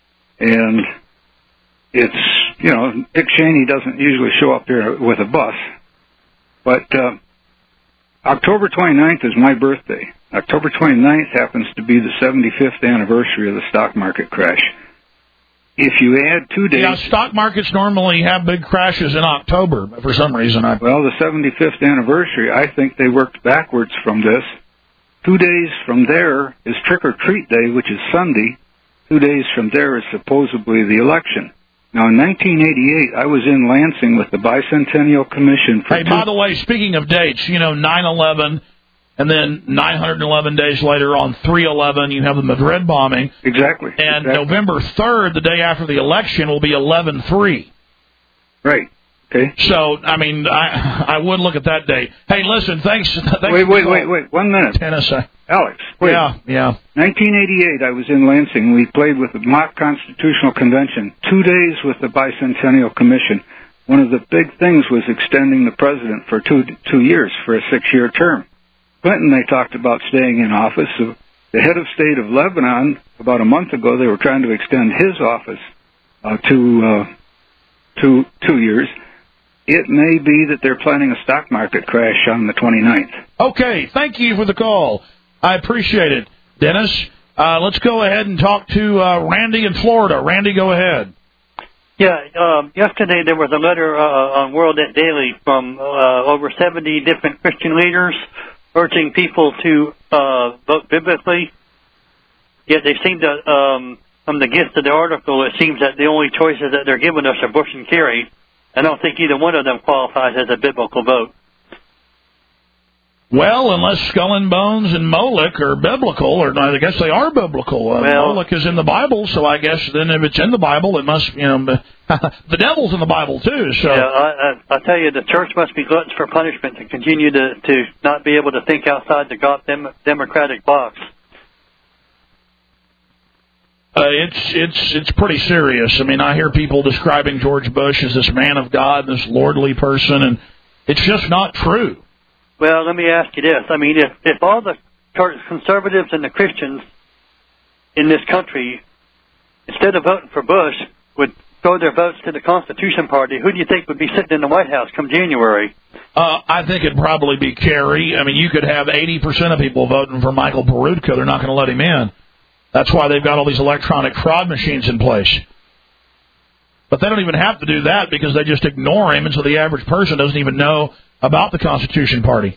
And it's, you know, Dick Cheney doesn't usually show up there with a bus. But uh, October twenty-ninth is my birthday. October twenty-ninth happens to be the seventy-fifth anniversary of the stock market crash. If you add two days... Yeah, stock markets normally have big crashes in October, for some reason. I... Well, the seventy-fifth anniversary, I think they worked backwards from this. Two days from there is Trick or Treat Day, which is Sunday. Two days from there is supposedly the election. Now, in nineteen eighty-eight, I was in Lansing with the Bicentennial Commission. For hey, by the way, speaking of dates, you know, nine eleven, and then nine hundred eleven days later on three eleven, you have the Madrid bombing. Exactly. And exactly. November third, the day after the election, will be eleven three. Right. Okay. So, I mean, I I would look at that date. Hey, listen, thanks. thanks wait, wait, wait, wait. One minute. Tennis. Alex, wait. Yeah, yeah. nineteen eighty-eight, I was in Lansing. We played with the mock constitutional convention. Two days with the Bicentennial Commission. One of the big things was extending the president for two two years for a six-year term. Clinton, they talked about staying in office. So the head of state of Lebanon, about a month ago, they were trying to extend his office uh, to uh, two two years. It may be that they're planning a stock market crash on the twenty-ninth. Okay, thank you for the call. I appreciate it, Dennis. Uh, let's go ahead and talk to uh, Randy in Florida. Randy, go ahead. Yeah, um, yesterday there was a letter uh, on World Net Daily from uh, over seventy different Christian leaders urging people to uh, vote biblically. Yet they seem to, um, from the gist of the article, it seems that the only choices that they're giving us are Bush and Kerry. I don't think either one of them qualifies as a biblical vote. Well, unless Skull and Bones and Moloch are biblical, or I guess they are biblical. Uh, well, Moloch is in the Bible, so I guess then if it's in the Bible, it must, you know, the devil's in the Bible too. So yeah, I, I, I tell you, the church must be gluttons for punishment to continue to to not be able to think outside the God dem- democratic box. Uh, it's it's it's pretty serious. I mean, I hear people describing George Bush as this man of God, this lordly person, and it's just not true. Well, let me ask you this. I mean, if, if all the conservatives and the Christians in this country, instead of voting for Bush, would throw their votes to the Constitution Party, who do you think would be sitting in the White House come January? Uh, I think it'd probably be Kerry. I mean, you could have eighty percent of people voting for Michael Peroutka. They're not going to let him in. That's why they've got all these electronic fraud machines in place. But they don't even have to do that because they just ignore him, and so the average person doesn't even know about the Constitution Party.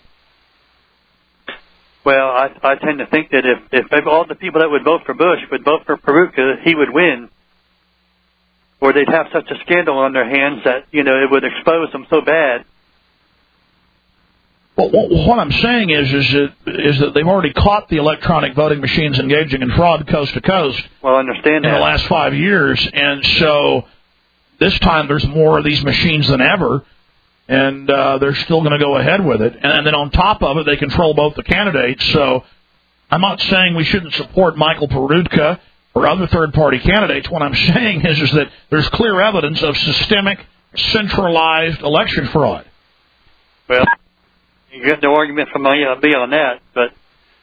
Well, I, I tend to think that if, if all the people that would vote for Bush would vote for Peroutka, he would win. Or they'd have such a scandal on their hands that, you know, it would expose them so bad. Well, what I'm saying is, is that, is that they've already caught the electronic voting machines engaging in fraud coast to coast. Well, I understand that. In the last five years, and so this time there's more of these machines than ever, and uh, they're still going to go ahead with it. And, and then on top of it, they control both the candidates. So I'm not saying we shouldn't support Michael Peroutka or other third-party candidates. What I'm saying is, is that there's clear evidence of systemic, centralized election fraud. Well, you get no argument from me on that, but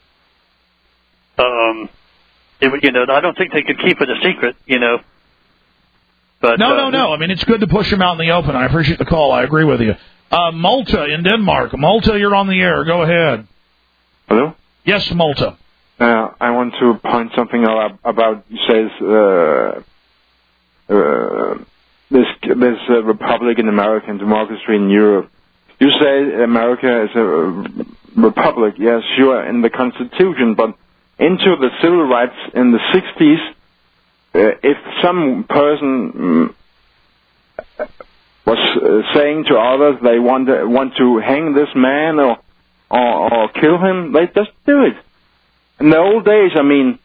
um, it would, you know, I don't think they could keep it a secret, you know. But, no, uh, no, no. I mean, it's good to push them out in the open. I appreciate the call. I agree with you. Uh, Malta in Denmark. Malta, you're on the air. Go ahead. Hello? Yes, Malta. Uh, I want to point something out about, says, uh, uh, this, this uh, Republic in America and democracy in Europe. You say America is a republic. Yes, sure, in the Constitution, but into the civil rights in the sixties, Uh, if some person um, was uh, saying to others they want to, want to hang this man or, or or kill him, they just do it. in the old days, I mean,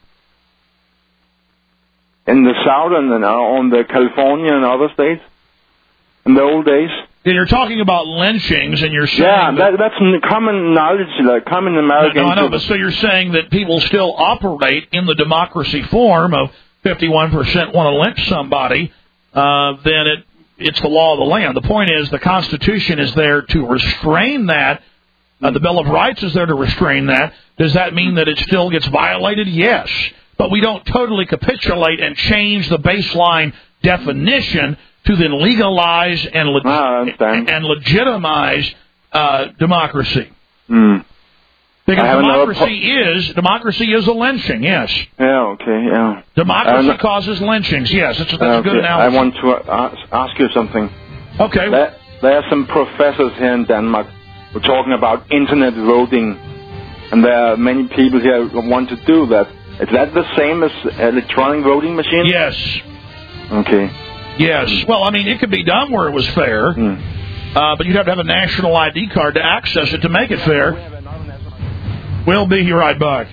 in the southern and on the California and other states, in the old days. And you're talking about lynchings, and you're saying yeah, that, that, that's common knowledge, like common American. No, I know, but so you're saying that people still operate in the democracy form of fifty-one percent want to lynch somebody, uh, then it it's the law of the land. The point is the Constitution is there to restrain that. Uh, the Bill of Rights is there to restrain that. Does that mean that it still gets violated? Yes. But we don't totally capitulate and change the baseline definition to then legalize and, leg- oh, and legitimize uh, democracy. Mm. Because democracy is democracy is a lynching, yes. Yeah, okay, yeah. Democracy um, causes lynchings, yes. That's, that's okay. a good analogy. I want to ask, ask you something. Okay. There, there are some professors here in Denmark who are talking about internet voting, and there are many people here who want to do that. Is that the same as electronic voting machine? Yes. Okay. Yes. Well, I mean, it could be done where it was fair, mm. uh, but you'd have to have a national I D card to access it to make it fair. We'll be right back.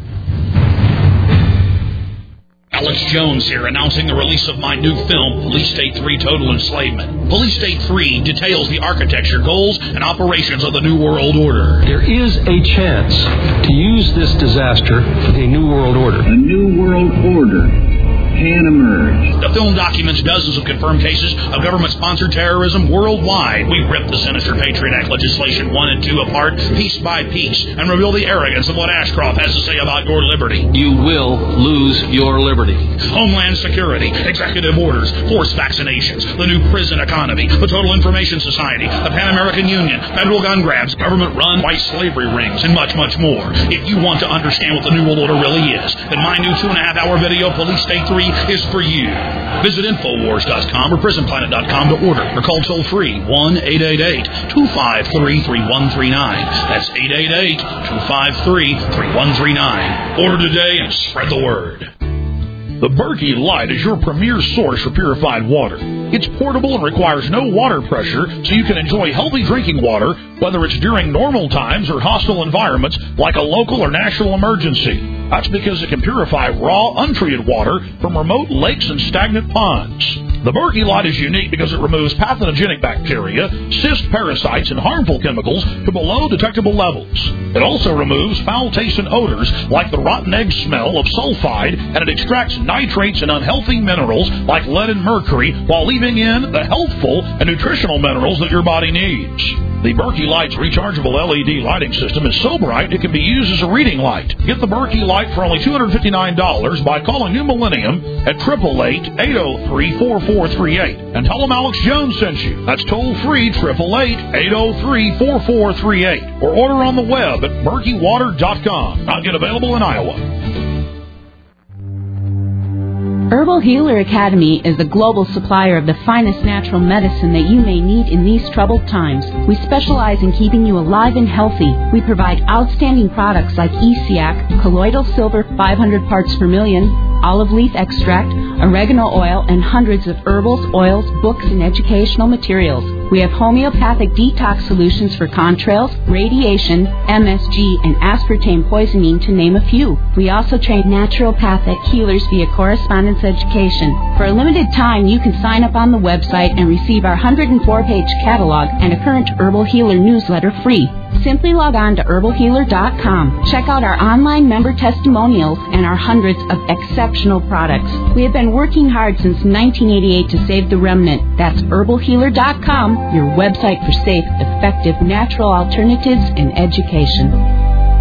Alex Jones here, announcing the release of my new film, Police State three Total Enslavement. Police State three details the architecture, goals, and operations of the New World Order. There is a chance to use this disaster for a New World Order. A New World Order can emerge. The film documents dozens of confirmed cases of government-sponsored terrorism worldwide. We ripped the sinister Patriot Act legislation one and two apart, piece by piece, and reveal the arrogance of what Ashcroft has to say about your liberty. You will lose your liberty. Homeland Security, executive orders, forced vaccinations, the new prison economy, the Total Information Society, the Pan American Union, federal gun grabs, government-run white slavery rings, and much, much more. If you want to understand what the New World Order really is, then my new two-and-a-half-hour video, Police State three, is for you. Visit Infowars dot com or Prison Planet dot com to order, or call toll-free one eight eight eight, two five three, three one three nine. That's eight eight eight, two five three, three one three nine. Order today and spread the word. The Berkey Light is your premier source for purified water. It's portable and requires no water pressure, so you can enjoy healthy drinking water, whether it's during normal times or hostile environments like a local or national emergency. That's because it can purify raw, untreated water from remote lakes and stagnant ponds. The Berkey Light is unique because it removes pathogenic bacteria, cyst parasites, and harmful chemicals to below detectable levels. It also removes foul taste and odors like the rotten egg smell of sulfide, and it extracts nitrates and unhealthy minerals like lead and mercury while leaving in the healthful and nutritional minerals that your body needs. The Berkey Light's rechargeable L E D lighting system is so bright it can be used as a reading light. Get the Berkey Light for only two hundred fifty-nine dollars by calling New Millennium at eight eight eight, eight oh three, four four three eight and tell them Alex Jones sent you. That's toll free, eight eight eight, eight oh three, four four three eight, or order on the web at berkey water dot com. Not yet available in Iowa. Herbal Healer Academy is the global supplier of the finest natural medicine that you may need in these troubled times. We specialize in keeping you alive and healthy. We provide outstanding products like E C A C, colloidal silver five hundred parts per million, olive leaf extract, oregano oil, and hundreds of herbals, oils, books, and educational materials. We have homeopathic detox solutions for contrails, radiation, M S G, and aspartame poisoning, to name a few. We also train naturopathic healers via correspondence education. For a limited time, you can sign up on the website and receive our one hundred four page catalog and a current Herbal Healer newsletter free. Simply log on to herbal healer dot com. Check out our online member testimonials and our hundreds of exceptional products. We have been working hard since nineteen eighty-eight to save the remnant. That's herbal healer dot com, your website for safe, effective, natural alternatives in education.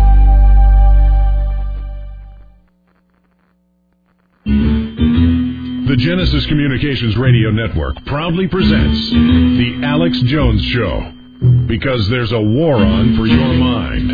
The Genesis Communications Radio Network proudly presents The Alex Jones Show, because there's a war on for your mind.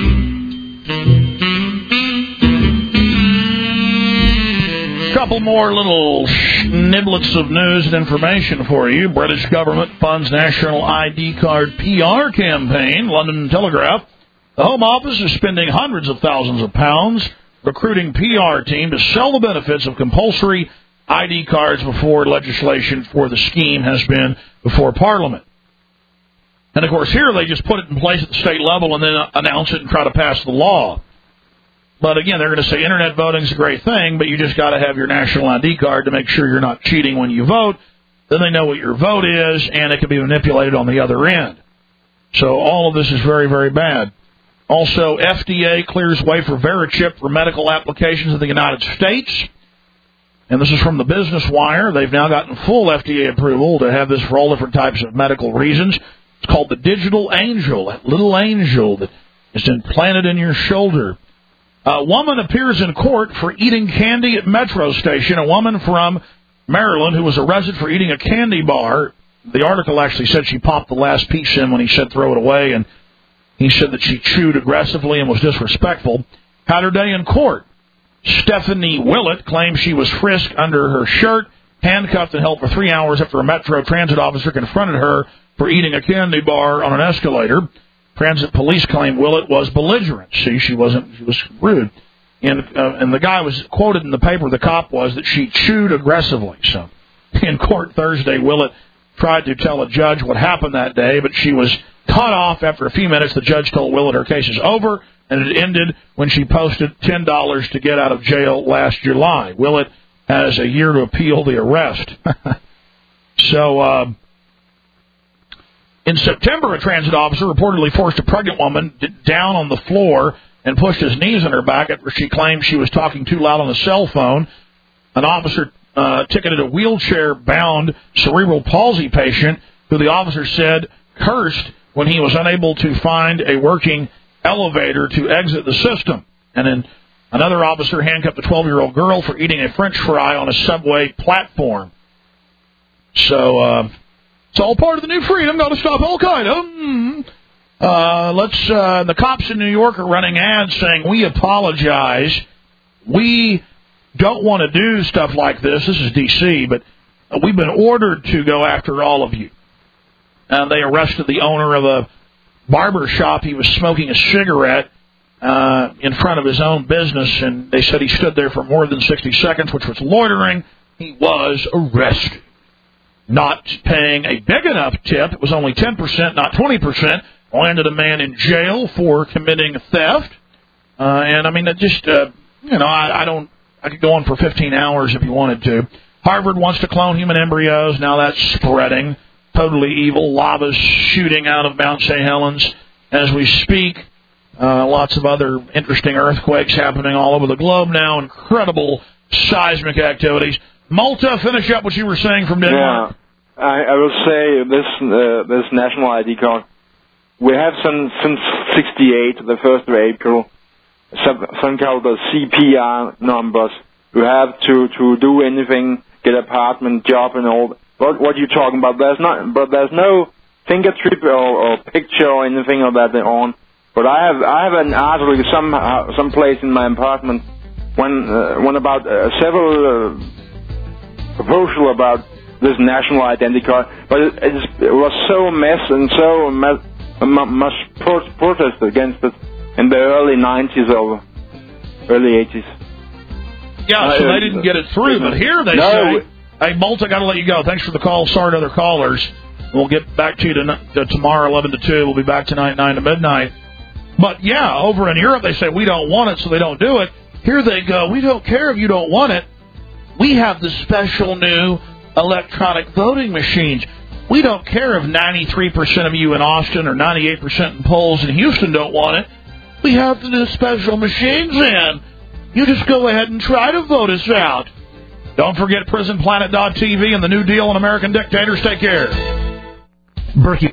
Couple more little sniblets of news and information for you. British government funds National I D Card P R campaign. London Telegraph. The Home Office is spending hundreds of thousands of pounds recruiting P R team to sell the benefits of compulsory I D cards before legislation for the scheme has been before Parliament. And, of course, here they just put it in place at the state level and then announce it and try to pass the law. But again, they're going to say internet voting's a great thing, but you just got to have your national I D card to make sure you're not cheating when you vote. Then they know what your vote is, and it can be manipulated on the other end. So all of this is very, very bad. Also, F D A clears way for Verichip for medical applications in the United States. And this is from the Business Wire. They've now gotten full F D A approval to have this for all different types of medical reasons. It's called the Digital Angel, that little angel that is implanted in your shoulder. A woman appears in court for eating candy at Metro Station. A woman from Maryland who was arrested for eating a candy bar. The article actually said she popped the last piece in when he said throw it away, and he said that she chewed aggressively and was disrespectful. Had her day in court. Stephanie Willett claims she was frisked under her shirt, handcuffed and held for three hours after a Metro Transit officer confronted her for eating a candy bar on an escalator. Transit police claim Willett was belligerent. See, she wasn't, she was rude. And, uh, and the guy was quoted in the paper, the cop was, that she chewed aggressively. So, in court Thursday, Willett tried to tell a judge what happened that day, but she was cut off after a few minutes. The judge told Willett her case is over, and it ended when she posted ten dollars to get out of jail last July. Willett has a year to appeal the arrest. so, uh, in September, a transit officer reportedly forced a pregnant woman down on the floor and pushed his knees on her back after she claimed she was talking too loud on the cell phone. An officer uh, ticketed a wheelchair-bound cerebral palsy patient who the officer said cursed when he was unable to find a working elevator to exit the system. And then another officer handcuffed a twelve-year-old girl for eating a French fry on a subway platform. So, uh, it's all part of the new freedom. Got to stop Al-Qaeda. Mm. Uh, let's, uh, the cops in New York are running ads saying, we apologize. We don't want to do stuff like this. This is D C, but we've been ordered to go after all of you. And they arrested the owner of a barber shop. He was smoking a cigarette uh, in front of his own business, and they said he stood there for more than sixty seconds, which was loitering. He was arrested. Not paying a big enough tip. It was only ten percent, not twenty percent. Landed a man in jail for committing theft. Uh, and, I mean, it just, uh, you know, I, I don't, I could go on for fifteen hours if you wanted to. Harvard wants to clone human embryos. Now that's spreading. Totally evil. Lava's shooting out of Mount Saint Helens as we speak. Uh, lots of other interesting earthquakes happening all over the globe now. Incredible seismic activities. Malta, finish up what you were saying from Denmark. Yeah, I, I will say this uh, this national I D card. We have some, since sixty-eight, the first of April, some, some called the C P R numbers. You have to, to do anything, get apartment, job, and all. What what you talking about? There's not, but there's no fingerprint or, or picture or anything of that on. But I have I have an article some uh, some place in my apartment when uh, when about uh, several uh, proposal about this national identity card, but it, it's, it was so mess and so mess, much protest against it in the early nineties or early eighties. Yeah, so uh, they didn't get it through, but here they no, say, hey, Malta, got to let you go. Thanks for the call. Sorry to other callers. We'll get back to you to, to tomorrow, eleven to two. We'll be back tonight, nine to midnight. But, yeah, over in Europe, they say we don't want it, so they don't do it. Here they go, we don't care if you don't want it. We have the special new electronic voting machines. We don't care if ninety-three percent of you in Austin or ninety-eight percent in polls in Houston don't want it. We have the new special machines in. You just go ahead and try to vote us out. Don't forget prison planet dot t v and the New Deal on American Dictators. Take care. Berkey.